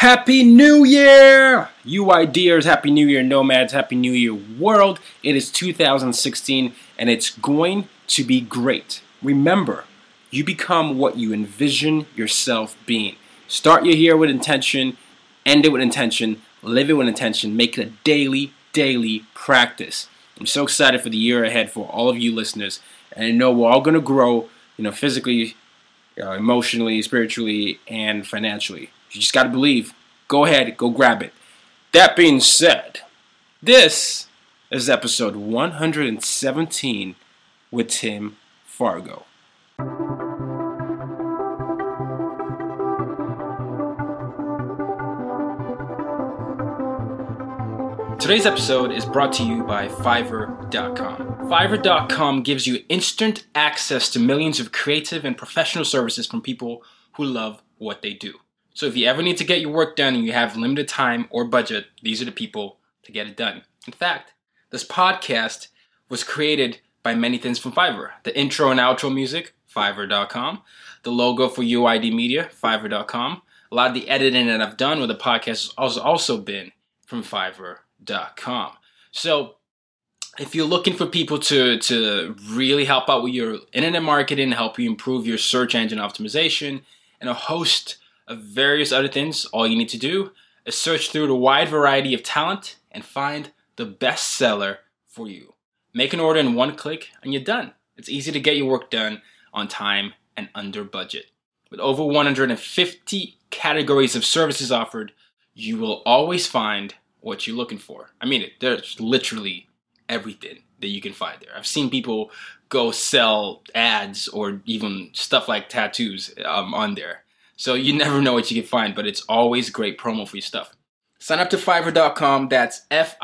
Happy New Year! UIDers, Happy New Year, Nomads, Happy New Year, world. It is 2016, and it's going to be great. Remember, you become what you envision yourself being. Start your year with intention, end it with intention, live it with intention, make it a daily practice. I'm so excited for the year ahead for all of you listeners, and I know we're all going to grow, physically, emotionally, spiritually, and financially. You just got to believe. Go ahead, go grab it. That being said, this is episode 117 with Tim Fargo. Today's episode is brought to you by Fiverr.com. Fiverr.com gives you instant access to millions of creative and professional services from people who love what they do. So if you ever need to get your work done and you have limited time or budget, these are the people to get it done. In fact, this podcast was created by many things from Fiverr. The intro and outro music, Fiverr.com. The logo for UID Media, Fiverr.com. A lot of the editing that I've done with the podcast has also been from Fiverr.com. So if you're looking for people to really help out with your internet marketing, help you improve your search engine optimization, and a host of various other things, all you need to do is search through the wide variety of talent and find the best seller for you. Make an order in one click and you're done. It's easy to get your work done on time and under budget. With over 150 categories of services offered, you will always find what you're looking for. I mean, there's literally everything that you can find there. I've seen people go sell ads or even stuff like tattoos on there. So you never know what you can find, but it's always great promo for your stuff. Sign up to Fiverr.com. That's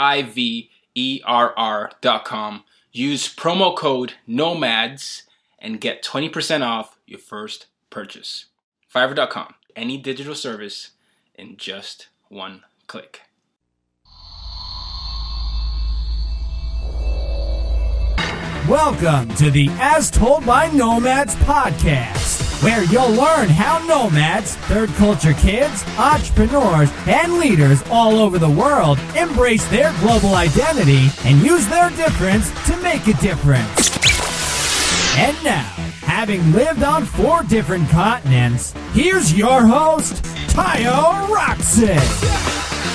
Fiverr.com. Use promo code NOMADS and get 20% off your first purchase. Fiverr.com. Any digital service in just one click. Welcome to the As Told by Nomads podcast, where you'll learn how nomads, third culture kids, entrepreneurs, and leaders all over the world embrace their global identity and use their difference to make a difference. And now, having lived on 4 different continents, here's your host, Tayo Rockson.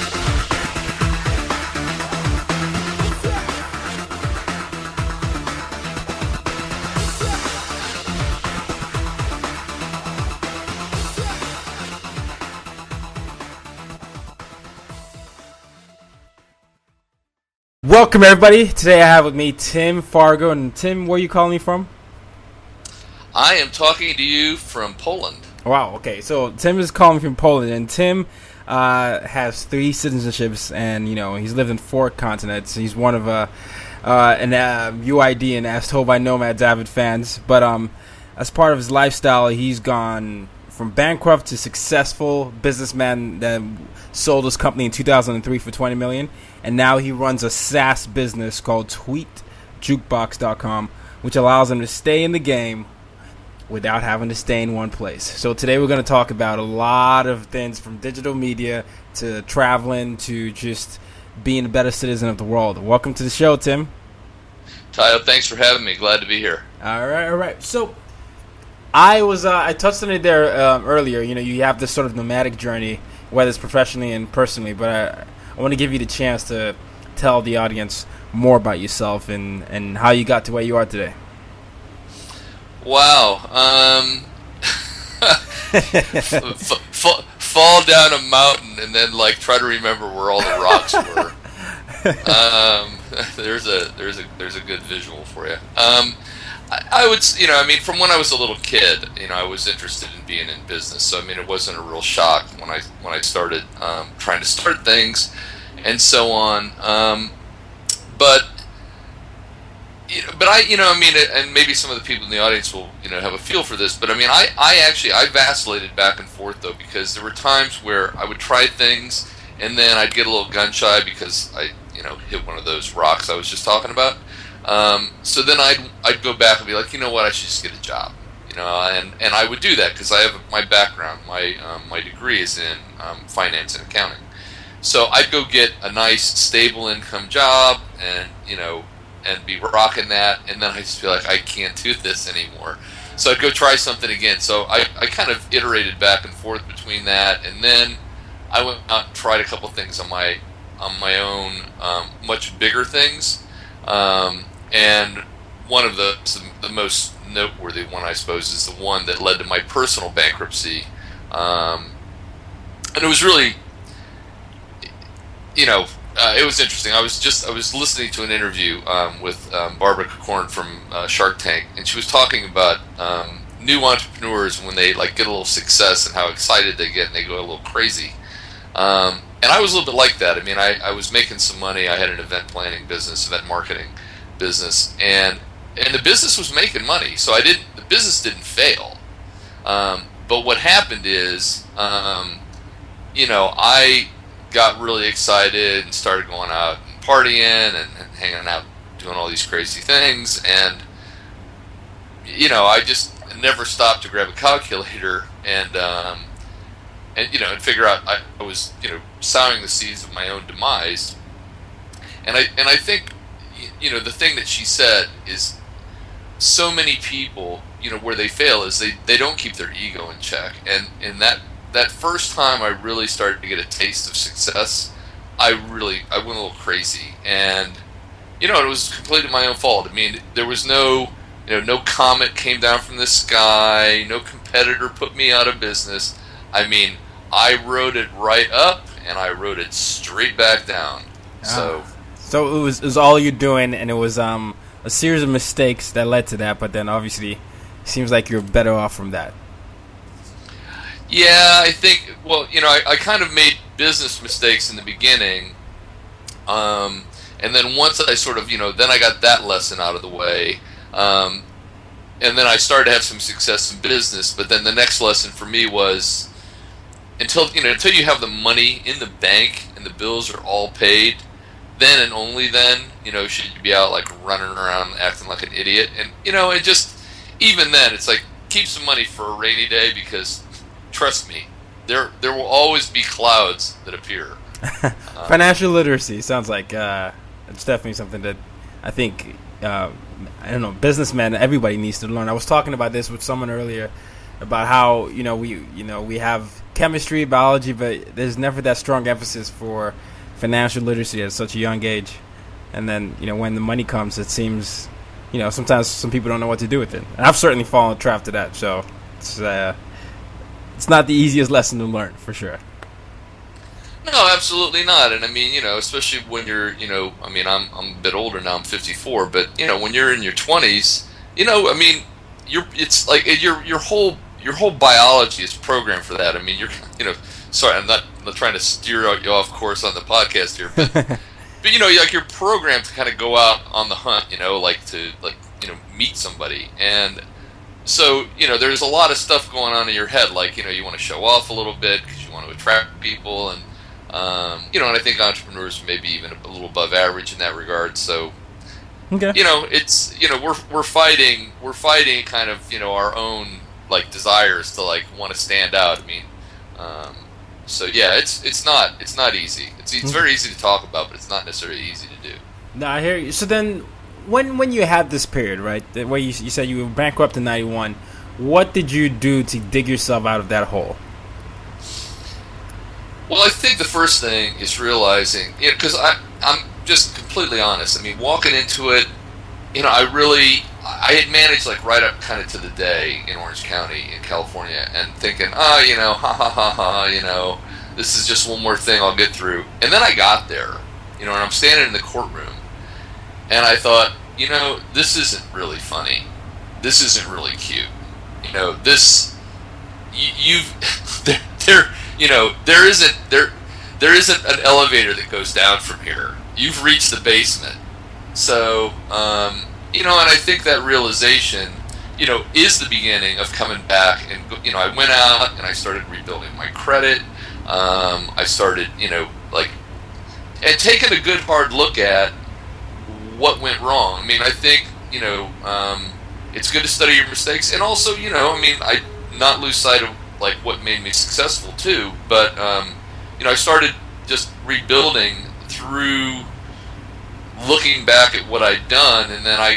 Welcome, everybody. Today I have with me Tim Fargo. And Tim, where are you calling me from? I am talking to you from Poland. Wow, okay. So Tim is calling me from Poland, and Tim has 3 citizenships, and, he's lived in 4 continents. He's one of an UID and As Told by Nomads avid fans. But as part of his lifestyle, he's gone from bankrupt to successful businessman that sold his company in 2003 for $20 million. And now he runs a SaaS business called TweetJukebox.com, which allows him to stay in the game without having to stay in one place. So today we're going to talk about a lot of things, from digital media to traveling to just being a better citizen of the world. Welcome to the show, Tim. Tayo, thanks for having me. Glad to be here. All right. So I touched on it there earlier. You have this sort of nomadic journey, whether it's professionally and personally, but I want to give you the chance to tell the audience more about yourself and how you got to where you are today. Wow. Fall down a mountain and then try to remember where all the rocks were. There's a good visual for you. I would, from when I was a little kid, I was interested in being in business. So, it wasn't a real shock when I started trying to start things and so on. But I, and maybe some of the people in the audience will, have a feel for this. But I vacillated back and forth though, because there were times where I would try things and then I'd get a little gun shy because I, hit one of those rocks I was just talking about. So then I'd go back and be like, you know what, I should just get a job. and I would do that because I have my background. My degree is in finance and accounting. So I'd go get a nice, stable income job, and be rocking that, and then I just feel like I can't do this anymore. So I'd go try something again. So I kind of iterated back and forth between that, and then I went out and tried a couple things on my own, much bigger things, and one of the most noteworthy one, I suppose, is the one that led to my personal bankruptcy, and it was really, it was interesting. I was listening to an interview with Barbara Corcoran from Shark Tank, and she was talking about new entrepreneurs when they get a little success and how excited they get and they go a little crazy. And I was a little bit like that. I mean, I was making some money. I had an event planning business, event marketing business, and the business was making money. So the business didn't fail. But what happened is, I got really excited and started going out and partying and hanging out, doing all these crazy things, and I just never stopped to grab a calculator and figure out I was sowing the seeds of my own demise. And I think the thing that she said is, so many people where they fail is they don't keep their ego in check, and that first time I really started to get a taste of success, I went a little crazy, and it was completely my own fault. I mean, there was no comet came down from the sky, no competitor put me out of business. I mean, I rode it right up, and I rode it straight back down. So it was all you doing, and it was a series of mistakes that led to that. But then obviously, it seems like you're better off from that. Yeah, I think. Well, I kind of made business mistakes in the beginning, and then once I sort of then I got that lesson out of the way. And then I started to have some success in business, but then the next lesson for me was until you have the money in the bank and the bills are all paid, then and only then should you be out running around acting like an idiot. And it just, even then, it's like, keep some money for a rainy day, because trust me, there will always be clouds that appear. Financial literacy sounds like it's definitely something that I think businessmen, everybody needs to learn. I was talking about this with someone earlier about how we have chemistry, biology, but there's never that strong emphasis for financial literacy at such a young age. And then when the money comes, it seems sometimes some people don't know what to do with it. And I've certainly fallen trap to that. So it's not the easiest lesson to learn, for sure. No, absolutely not. And I mean, especially when you're, I mean, I'm a bit older now. I'm 54, but when you're in your 20s, I mean, it's like your whole biology is programmed for that. I mean, sorry, I'm not trying to steer you off course on the podcast here, but but you're programmed to kind of go out on the hunt, to meet somebody, and so there's a lot of stuff going on in your head, you want to show off a little bit because you want to attract people, and and I think entrepreneurs may be even a little above average in that regard. So, okay. It's we're fighting kind of our own desires to want to stand out. I mean, so yeah, it's not easy. It's very easy to talk about, but it's not necessarily easy to do. No, I hear you. So then, when you had this period, right, the way you said you were bankrupt in '91, what did you do to dig yourself out of that hole? Well, I think the first thing is realizing, because I'm just completely honest. I mean, walking into it, I had managed right up kind of to the day in Orange County in California, and thinking, this is just one more thing I'll get through. And then I got there, and I'm standing in the courtroom, and I thought, this isn't really funny. This isn't really cute. There isn't an elevator that goes down from here. You've reached the basement. So, and I think that realization, is the beginning of coming back. And, I went out and I started rebuilding my credit. I started, and taking a good hard look at what went wrong. I mean, I think, it's good to study your mistakes, and also, I not lose sight of like what made me successful too. But I started just rebuilding through looking back at what I'd done, and then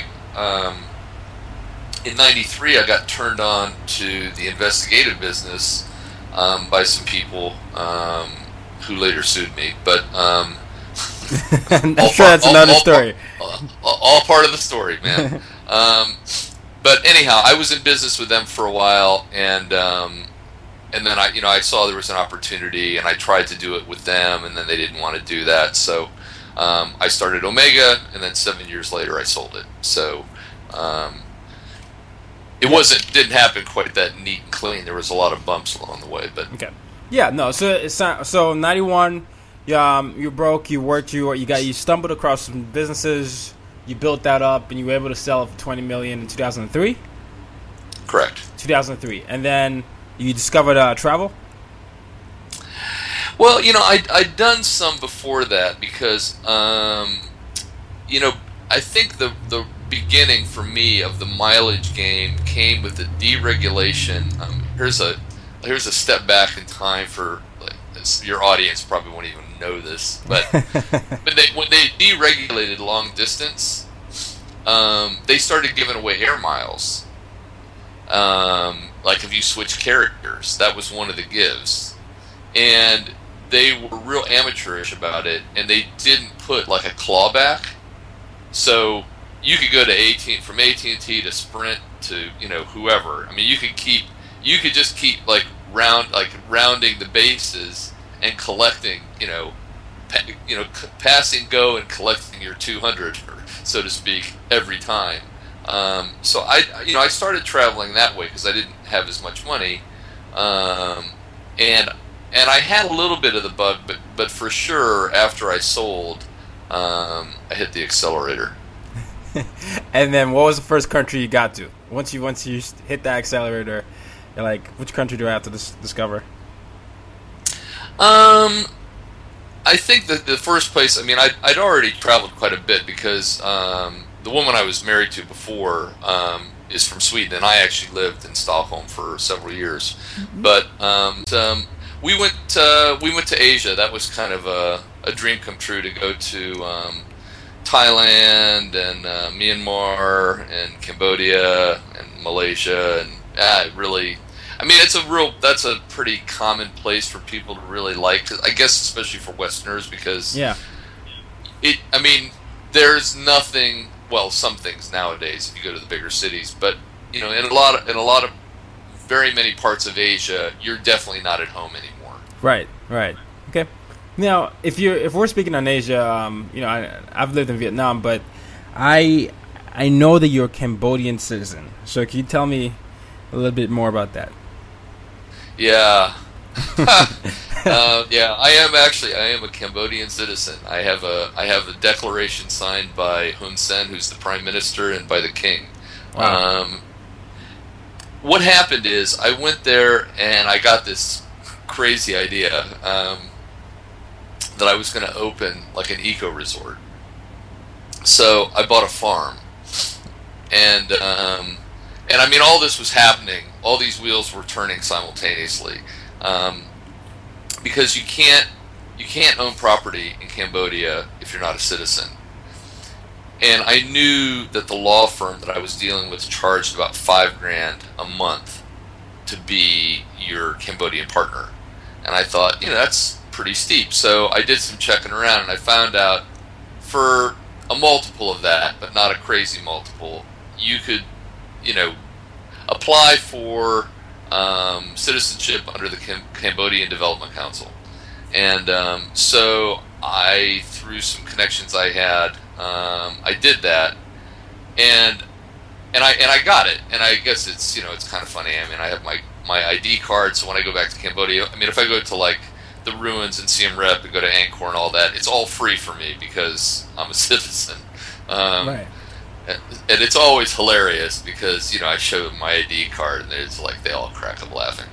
in '93 I got turned on to the investigative business by some people who later sued me, but I'm sure that's another story. All part of the story, man. But anyhow, I was in business with them for a while, and then I saw there was an opportunity, and I tried to do it with them, and then they didn't want to do that, so I started Omega, and then 7 years later I sold it. So it didn't happen quite that neat and clean. There was a lot of bumps along the way, but okay, yeah, no. So it's not, so 91. You broke. You worked. You stumbled across some businesses. You built that up, and you were able to sell it for $20 million in 2003. Correct. 2003, and then you discovered travel. Well, I'd done some before that because, I think the beginning for me of the mileage game came with the deregulation. Here's a step back in time for your audience probably won't even know this, but when they deregulated long distance, they started giving away air miles. Like if you switch characters, that was one of the gives, and they were real amateurish about it, and they didn't put like a clawback, so you could go to from AT&T to Sprint to whoever. I mean, you could just keep rounding the bases and collecting, passing go and collecting your 200, so to speak, every time. So I started traveling that way because I didn't have as much money, and I had a little bit of the bug, but for sure after I sold, I hit the accelerator. And then, what was the first country you got to? Once you hit the accelerator, you're like, which country do I have to discover? I think that the first place, I'd already traveled quite a bit because the woman I was married to before is from Sweden, and I actually lived in Stockholm for several years. Mm-hmm. But we went to Asia. That was kind of a dream come true to go to Thailand and Myanmar and Cambodia and Malaysia, and that's a pretty common place for people to really like. I guess especially for Westerners because there's nothing. Well, some things nowadays if you go to the bigger cities, but in a lot of very many parts of Asia, you're definitely not at home anymore. Right. Okay. Now, if we're speaking on Asia, I've lived in Vietnam, but I know that you're a Cambodian citizen. So can you tell me a little bit more about that? Yeah. I am a Cambodian citizen. I have a declaration signed by Hun Sen, who's the prime minister, and by the king. Wow. What happened is I went there and I got this crazy idea that I was going to open like an eco resort. So I bought a farm, and all this was happening. All these wheels were turning simultaneously. Because you can't own property in Cambodia if you're not a citizen. And I knew that the law firm that I was dealing with charged about $5,000 a month to be your Cambodian partner. And I thought, that's pretty steep. So I did some checking around, and I found out for a multiple of that, but not a crazy multiple, you could, apply for citizenship under the Cambodian Development Council. And so I, through some connections I had, I did that, and I got it. And I guess it's it's kind of funny. I have my ID card, so when I go back to Cambodia, if I go to like the ruins and Siem Reap and go to Angkor and all that, it's all free for me because I'm a citizen. Right. And it's always hilarious because I show them my ID card and it's like they all crack up laughing.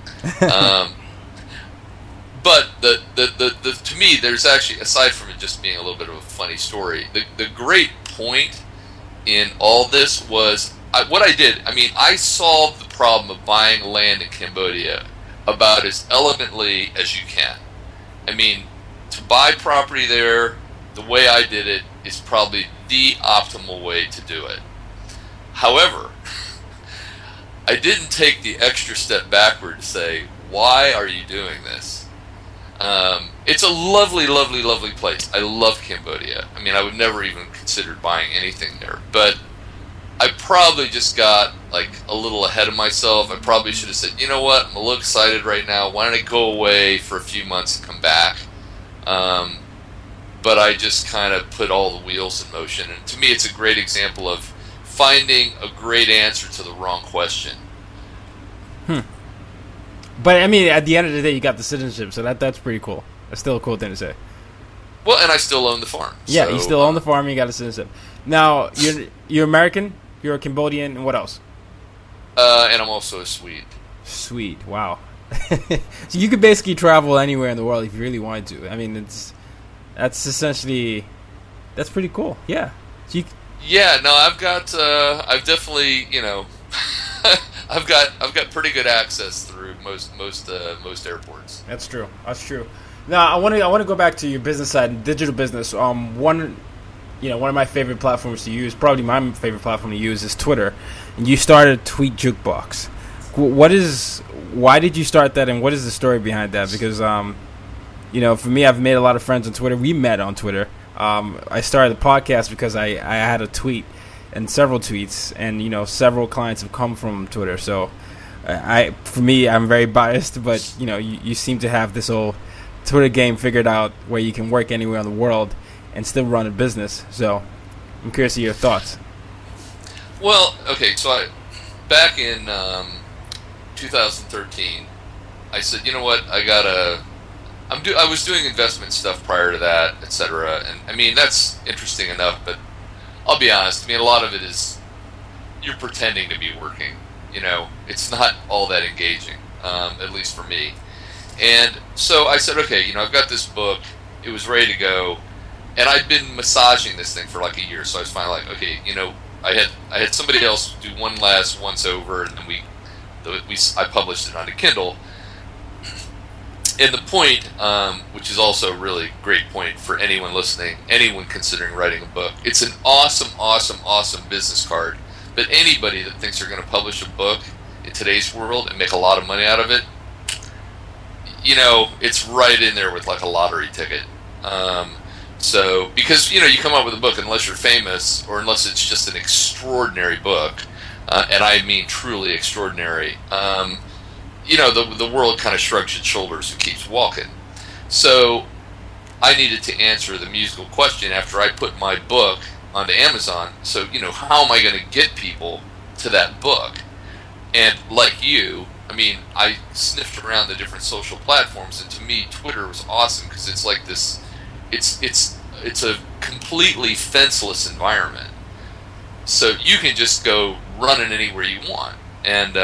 But the to me, there's actually, aside from it just being a little bit of a funny story, the great point in all this was what I did, I mean, I solved the problem of buying land in Cambodia about as elegantly as you can. I mean, to buy property there, the way I did it is probably the optimal way to do it. However, I didn't take the extra step backward to say, why are you doing this? It's a lovely, lovely, lovely place. I love Cambodia. I mean, I would never even consider buying anything there. But I probably just got like a little ahead of myself. I probably should have said, you know what, I'm a little excited right now. Why don't I go away for a few months and come back? But I just kind of put all the wheels in motion. And to me, it's a great example of finding a great answer to the wrong question. But I mean, at the end of the day, you got the citizenship, so that's pretty cool. That's still a cool thing to say. Well, and I still own the farm. Yeah, so, you still own the farm, and you got a citizenship. Now, you're American, you're a Cambodian, and what else? And I'm also a Swede. Swede, wow. So you could basically travel anywhere in the world if you really wanted to. I mean, that's pretty cool. Yeah. So yeah, no, I've definitely, you know, I've got pretty good access through most airports. That's true. Now I want to go back to your business side, digital business. One of my favorite platforms to use, probably my favorite platform to use, is Twitter. And you started Tweet Jukebox. Why did you start that, and what is the story behind that? Because for me, I've made a lot of friends on Twitter. We met on Twitter. I started the podcast because I had a tweet and several tweets, and several clients have come from Twitter. So for me, I'm very biased, but you seem to have this whole Twitter game figured out where you can work anywhere in the world and still run a business. So I'm curious to your thoughts. Well, okay, so back in 2013, I said, you know what, I was doing investment stuff prior to that, etc. And I mean, that's interesting enough, but I'll be honest, I mean, a lot of it is you're pretending to be working. It's not all that engaging, at least for me. And so I said, okay, I've got this book. It was ready to go, and I'd been massaging this thing for like a year. So I was finally like, okay, I had somebody else do one last once over, and then I published it on a Kindle. And the point, which is also a really great point for anyone listening, anyone considering writing a book, it's an awesome, awesome, awesome business card. But anybody that thinks they're going to publish a book in today's world and make a lot of money out of it, it's right in there with like a lottery ticket. So, because, you come up with a book, unless you're famous, or unless it's just an extraordinary book, and I mean truly extraordinary, the world kind of shrugs its shoulders and keeps walking. So I needed to answer the musical question after I put my book onto Amazon. So, how am I going to get people to that book? And like you, I mean, I sniffed around the different social platforms, and to me, Twitter was awesome because it's like this. It's a completely fenceless environment, so you can just go running anywhere you want, and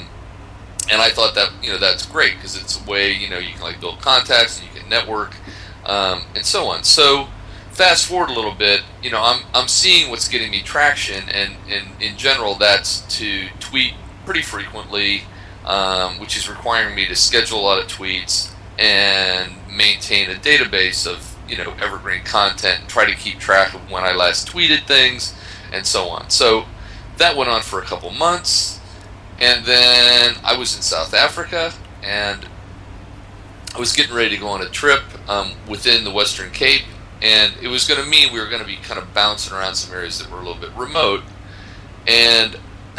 I thought that that's great because it's a way you can like build contacts and you can network, and so on. So fast forward a little bit, I'm seeing what's getting me traction, and in general, that's to tweet pretty frequently, which is requiring me to schedule a lot of tweets and maintain a database of evergreen content, try to keep track of when I last tweeted things, and so on. So that went on for a couple months, and then I was in South Africa, and I was getting ready to go on a trip within the Western Cape, and it was going to mean we were going to be kind of bouncing around some areas that were a little bit remote, and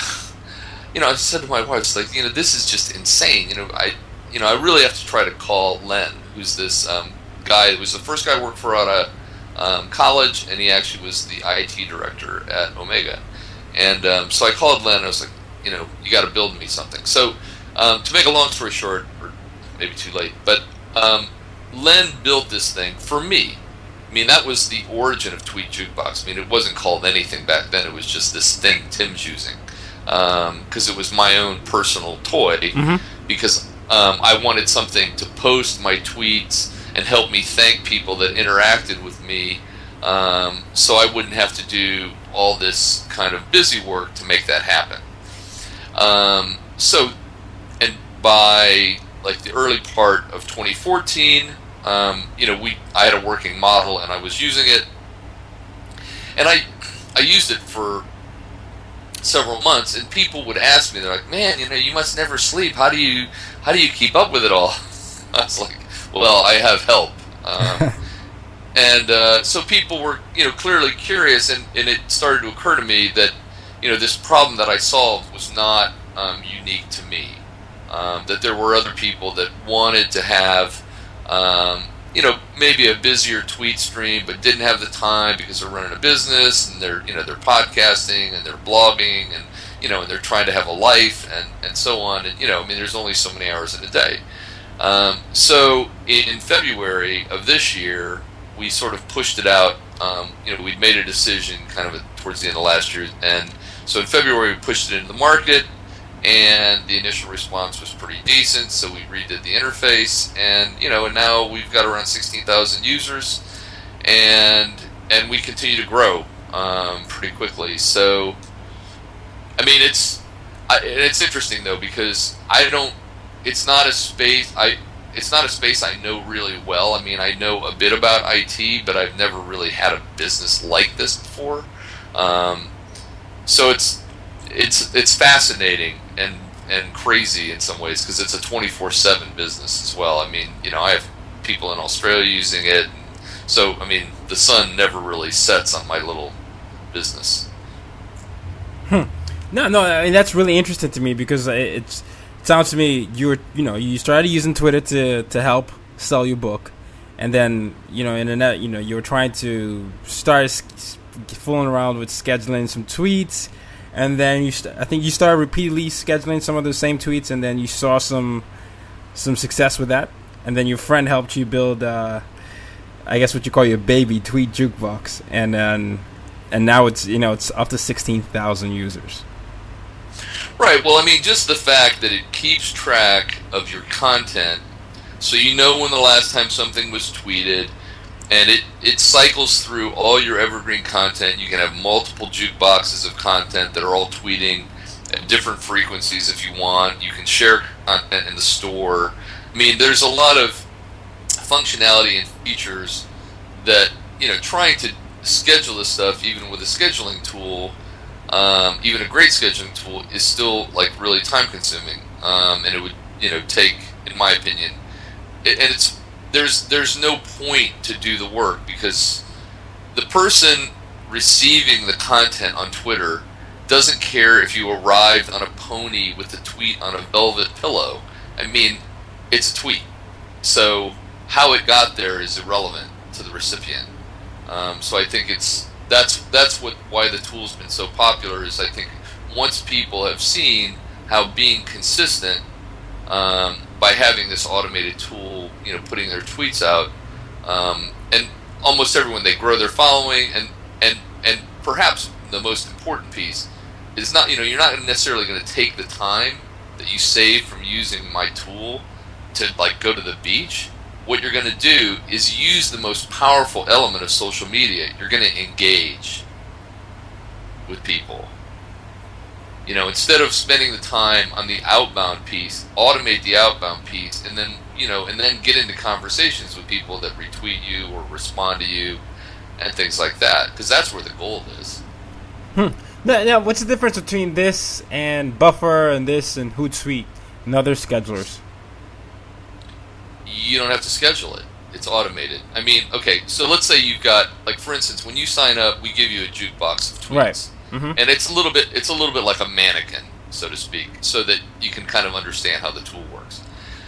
I said to my wife, it's like, this is just insane. I really have to try to call Len, who's this guy. It was the first guy I worked for out of college, and he actually was the IT director at Omega. And so I called Len, and I was like, you got to build me something. So to make a long story short, or maybe too late, but Len built this thing for me. I mean, that was the origin of Tweet Jukebox. I mean, it wasn't called anything back then. It was just this thing Tim's using. Because it was my own personal toy, because I wanted something to post my tweets and help me thank people that interacted with me so I wouldn't have to do all this kind of busy work to make that happen. And by like the early part of 2014, I had a working model and I was using it, and I used it for several months, and people would ask me, they're like, "Man, you must never sleep. How do you keep up with it all?" I was like, "Well, I have help." And so people were, clearly curious, and it started to occur to me that, this problem that I solved was not unique to me. That there were other people that wanted to have, maybe a busier tweet stream, but didn't have the time because they're running a business and they're podcasting and they're blogging and, and they're trying to have a life and so on. And, there's only so many hours in a day. So in February of this year, we sort of pushed it out. We'd made a decision kind of towards the end of last year. And so in February, we pushed it into the market, and the initial response was pretty decent. So we redid the interface, and, and now we've got around 16,000 users, and we continue to grow pretty quickly. So, it's interesting though, because it's not a space I know really well. I know a bit about IT, but I've never really had a business like this before. So it's fascinating and crazy in some ways, because it's a 24/7 business as well. I have people in Australia using it, so the sun never really sets on my little business. No, that's really interesting to me, because it sounds to me you started using Twitter to help sell your book, and then internet, you were trying to start fooling around with scheduling some tweets, and then I think you started repeatedly scheduling some of the same tweets, and then you saw some success with that, and then your friend helped you build I guess what you call your baby tweet jukebox, and now it's up to 16,000 users. Right. Well, just the fact that it keeps track of your content, so when the last time something was tweeted, and it cycles through all your evergreen content. You can have multiple jukeboxes of content that are all tweeting at different frequencies if you want. You can share content in the store. There's a lot of functionality and features that, trying to schedule this stuff, even with a scheduling tool, even a great scheduling tool, is still really time consuming, and it would take, in my opinion, there's no point to do the work, because the person receiving the content on Twitter doesn't care if you arrived on a pony with the tweet on a velvet pillow. It's a tweet, so how it got there is irrelevant to the recipient. So I think that's why the tool's been so popular, is I think once people have seen how being consistent, by having this automated tool, putting their tweets out, and almost everyone, they grow their following, and perhaps the most important piece is not, you're not necessarily going to take the time that you save from using my tool to go to the beach. What you're going to do is use the most powerful element of social media. You're going to engage with people. Instead of spending the time on the outbound piece, automate the outbound piece, and then get into conversations with people that retweet you or respond to you and things like that, because that's where the gold is. Now, what's the difference between this and Buffer and this and Hootsuite and other schedulers? You don't have to schedule it. It's automated. Okay, so let's say you've got, for instance, when you sign up, we give you a jukebox of tweets. Right. Mm-hmm. And it's a little bit like a mannequin, so to speak, so that you can kind of understand how the tool works.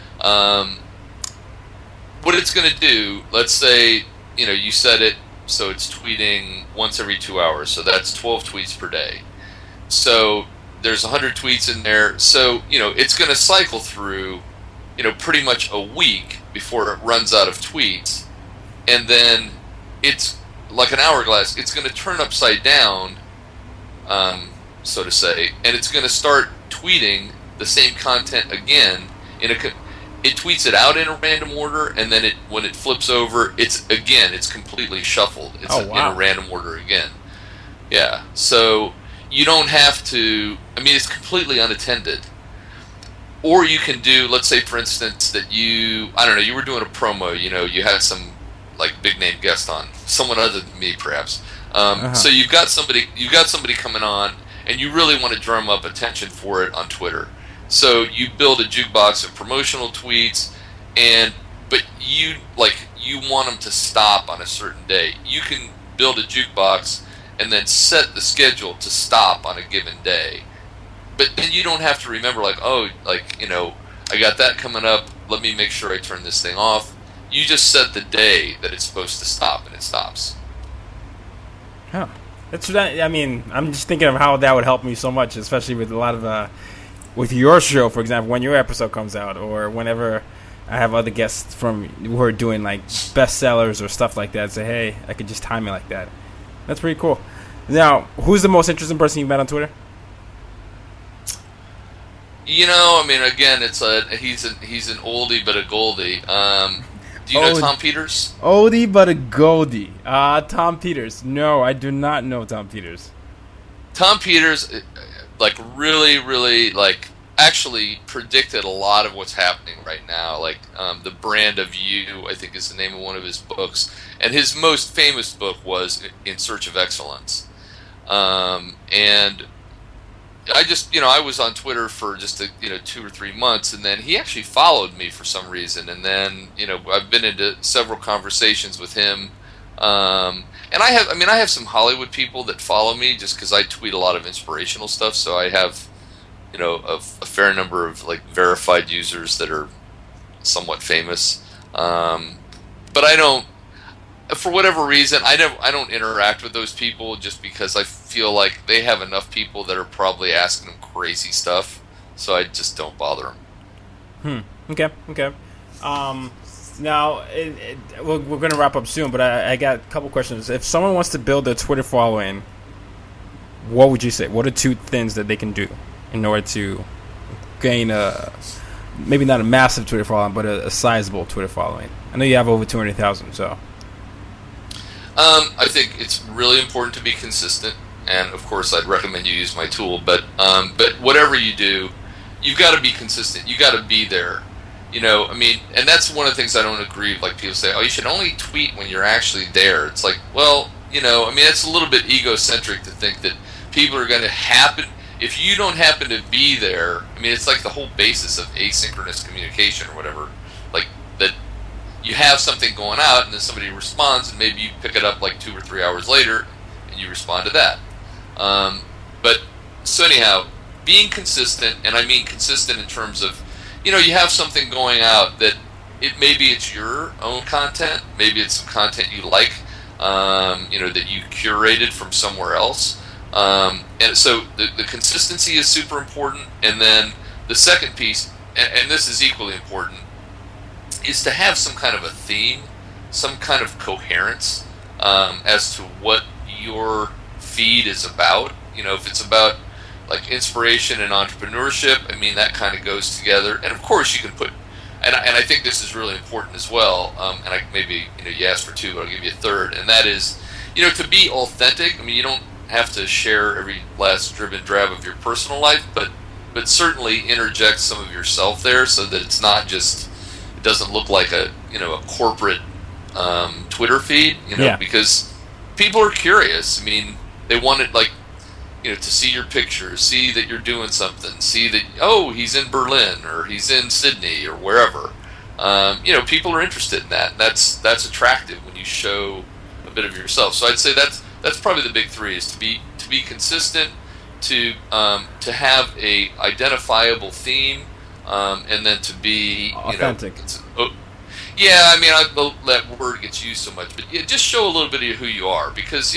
What it's going to do, let's say, you set it so it's tweeting once every 2 hours, so that's 12 tweets per day. So there's 100 tweets in there, so, it's going to cycle through, pretty much a week before it runs out of tweets, and then it's like an hourglass. It's going to turn upside down, so to say, and it's going to start tweeting the same content again it tweets it out in a random order, and then when it flips over, it's completely shuffled. It's in a random order again. Yeah, so you don't have to. I mean, it's completely unattended. Or you can do, let's say, for instance, that you were doing a promo. You had some big name guest on, someone other than me, perhaps. So you've got somebody coming on, and you really want to drum up attention for it on Twitter. So you build a jukebox of promotional tweets, but you want them to stop on a certain day. You can build a jukebox and then set the schedule to stop on a given day. But then you don't have to remember I got that coming up. Let me make sure I turn this thing off. You just set the day that it's supposed to stop, and it stops. Huh. I mean, I'm just thinking of how that would help me so much, especially with a lot of with your show, for example, when your episode comes out, or whenever I have other guests who are doing bestsellers or stuff like that. Say, hey, I could just time it like that. That's pretty cool. Now, who's the most interesting person you've met on Twitter? I mean, again, he's an oldie but a goldie. Do you know Tom Peters? Oldie but a goldie. Tom Peters. No, I do not know Tom Peters. Tom Peters, really, really, actually predicted a lot of what's happening right now. The Brand of You, I think, is the name of one of his books. And his most famous book was In Search of Excellence. And I just, I was on Twitter for just 2 or 3 months, and then he actually followed me for some reason, and then I've been into several conversations with him, and I have some Hollywood people that follow me just because I tweet a lot of inspirational stuff, so I have a fair number of verified users that are somewhat famous, but I don't. For whatever reason, I don't interact with those people just because I feel like they have enough people that are probably asking them crazy stuff, so I just don't bother them. Okay. Now, we're going to wrap up soon, but I got a couple questions. If someone wants to build a Twitter following, what would you say? What are 2 things that they can do in order to gain maybe not a massive Twitter following, but a sizable Twitter following? I know you have over 200,000, so... I think it's really important to be consistent, and of course I'd recommend you use my tool, but whatever you do, you've got to be consistent. You got to be there. And that's one of the things I don't agree with. People say, you should only tweet when you're actually there. It's it's a little bit egocentric to think that people are going to happen, if you don't happen to be there, it's the whole basis of asynchronous communication or whatever, that you have something going out, and then somebody responds, and maybe you pick it up 2 or 3 hours later, and you respond to that. So anyhow, being consistent, and I mean consistent in terms of, you have something going out that maybe it's your own content, maybe it's some content you like, that you curated from somewhere else. And so the consistency is super important, and then the second piece, and this is equally important, is to have some kind of a theme, some kind of coherence as to what your feed is about. If it's about inspiration and entrepreneurship, that kind of goes together. And of course, you can put, and I think this is really important as well. And maybe you asked for 2, but I'll give you a third, and that is, to be authentic. You don't have to share every last drib and drab of your personal life, but certainly interject some of yourself there, so that it's not just. Doesn't look like a corporate Twitter feed, because people are curious. They want it to see your picture, see that you're doing something, see that he's in Berlin or he's in Sydney or wherever. People are interested in that. That's attractive when you show a bit of yourself. So I'd say that's probably the big 3: is to be consistent, to have a identifiable theme. And then to be authentic. That word gets used so much, but just show a little bit of who you are, because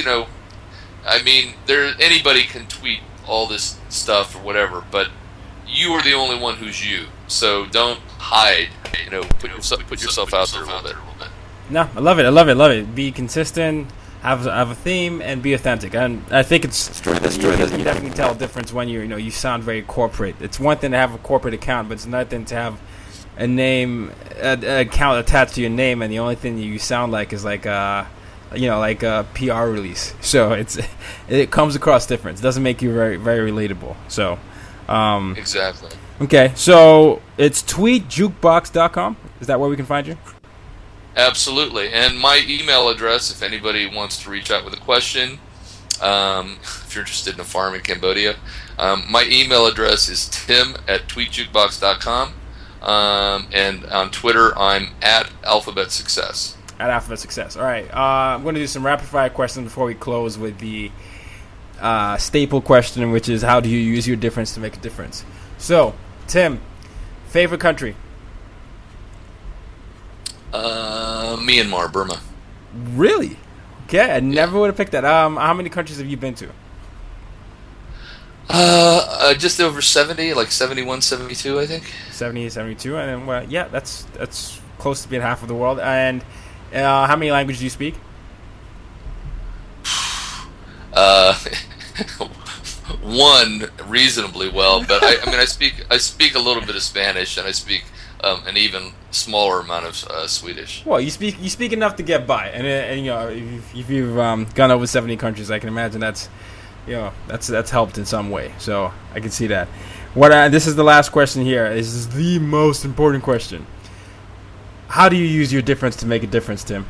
anybody can tweet all this stuff or whatever, but you are the only one who's you. So don't hide. Put yourself out there a little bit. No, I love it. Be consistent. Have a theme and be authentic, and I think it's true. You definitely tell a difference when you sound very corporate. It's one thing to have a corporate account, but it's another thing to have a name, account attached to your name, and the only thing you sound like is like a PR release. So it comes across different. It doesn't make you very, very relatable. So exactly. Okay, so it's tweetjukebox.com. Is that where we can find you? Absolutely. And my email address, if anybody wants to reach out with a question, if you're interested in a farm in Cambodia, my email address is tim@tweetjukebox.com. And on Twitter, I'm @AlphabetSuccess. @AlphabetSuccess. All right. I'm going to do some rapid-fire questions before we close with the staple question, which is how do you use your difference to make a difference? So, Tim, favorite country? Myanmar, Burma. Really? Okay, I never would have picked that. How many countries have you been to? Just over 70, like 71, 72, I think. 70, 72, and then, well, yeah, that's close to being half of the world. And how many languages do you speak? One reasonably well, but I speak a little bit of Spanish, and I speak an even smaller amount of Swedish. Well, you speak enough to get by, and you know, if you've gone over 70 countries, I can imagine that's helped in some way. So I can see that. This is the last question here. This is the most important question. How do you use your difference to make a difference, Tim?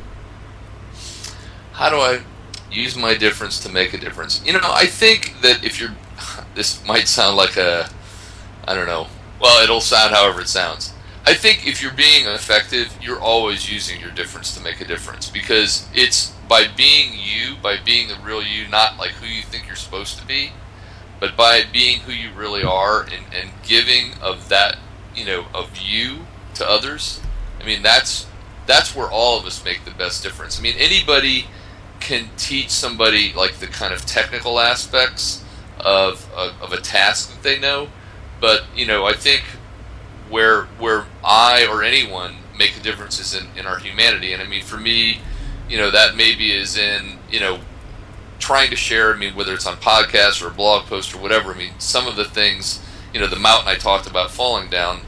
How do I use my difference to make a difference? You know, I think that this might sound like I don't know. Well, it'll sound however it sounds. I think if you're being effective, you're always using your difference to make a difference, because it's by being you, by being the real you, not like who you think you're supposed to be, but by being who you really are and giving of that, of you to others. I mean, that's where all of us make the best difference. I mean, anybody can teach somebody like the kind of technical aspects of a task that they know, but I think where I or anyone make a difference is in our humanity. And I mean, for me, that maybe is in trying to share. I mean, whether it's on podcasts or a blog post or whatever. I mean, some of the things, the mountain I talked about falling down.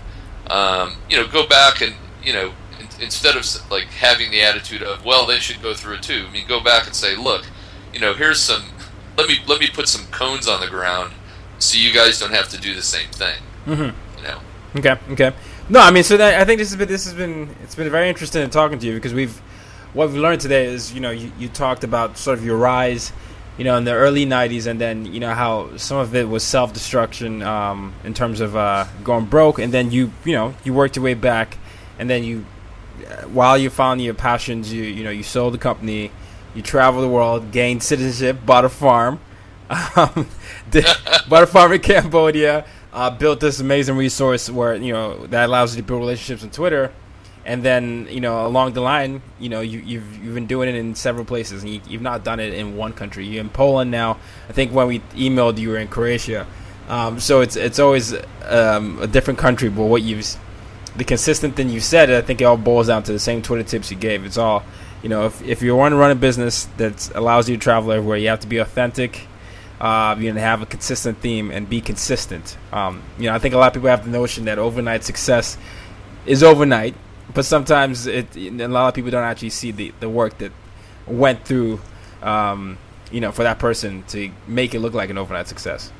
Go back and instead of like having the attitude of, well, they should go through it too. I mean, go back and say, look, here's some. Let me put some cones on the ground so you guys don't have to do the same thing. Mm-hmm. Okay. No, I mean, so I think it's been very interesting in talking to you, because what we've learned today is, you talked about sort of your rise, in the early 90s, and then, how some of it was self-destruction in terms of going broke, and then you worked your way back, and then while you found your passions, you sold the company, you traveled the world, gained citizenship, bought a farm, bought a farm in Cambodia, built this amazing resource where that allows you to build relationships on Twitter, and then along the line you've been doing it in several places, and you've not done it in one country. You're in Poland now. I think when we emailed you were in Croatia, so it's always a different country. But the consistent thing you said, I think it all boils down to the same Twitter tips you gave. It's all if you want to run a business that allows you to travel everywhere, you have to be authentic. Have a consistent theme and be consistent. I think a lot of people have the notion that overnight success is overnight, but sometimes a lot of people don't actually see the work that went through, for that person to make it look like an overnight success.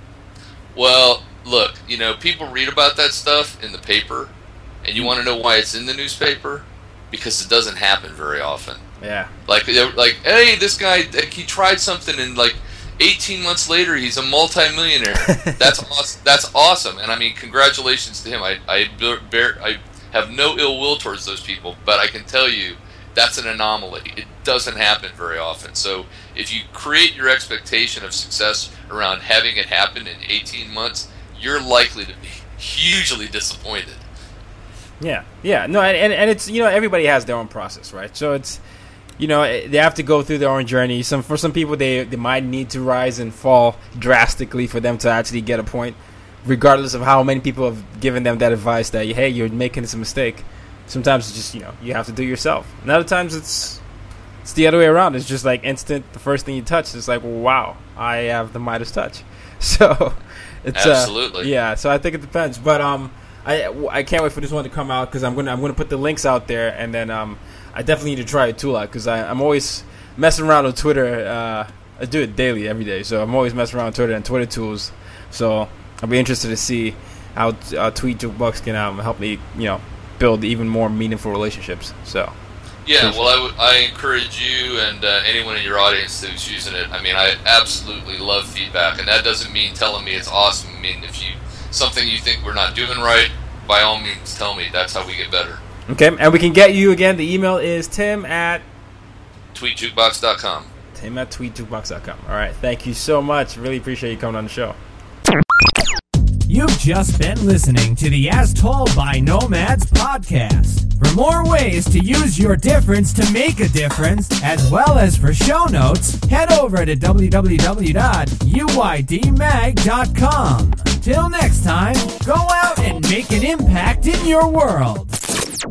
Well, look, people read about that stuff in the paper, and you want to know why it's in the newspaper? Because it doesn't happen very often. Yeah. Like, hey, this guy, he tried something and 18 months later, he's a multi-millionaire. That's awesome, and I mean, congratulations to him. I have no ill will towards those people, but I can tell you that's an anomaly. It doesn't happen very often. So if you create your expectation of success around having it happen in 18 months, you're likely to be hugely disappointed. Yeah. No, and it's everybody has their own process, right? So it's. They have to go through their own journey. For some people, they might need to rise and fall drastically for them to actually get a point, regardless of how many people have given them that advice that, hey, you're making this a mistake. Sometimes it's just, you have to do it yourself. And other times it's the other way around. It's just like instant. The first thing you touch is like, wow, I have the Midas touch. So it's absolutely. So I think it depends. But I can't wait for this one to come out because I'm gonna put the links out there, and then I definitely need to try a tool out because I'm always messing around on Twitter. I do it daily, every day, so I'm always messing around on Twitter and Twitter tools. So I'll be interested to see how Tweet Jukebox can help me, build even more meaningful relationships. So. Yeah, well, I encourage you and anyone in your audience who's using it. I mean, I absolutely love feedback, and that doesn't mean telling me it's awesome. I mean, if something you think we're not doing right, by all means, tell me. That's how we get better. Okay, and we can get you again. The email is tim@tweetjukebox.com. tim@tweetjukebox.com. All right, thank you so much. Really appreciate you coming on the show. You've just been listening to the As Told by Nomads podcast. For more ways to use your difference to make a difference, as well as for show notes, head over to www.uydmag.com. Till next time, go out and make an impact in your world.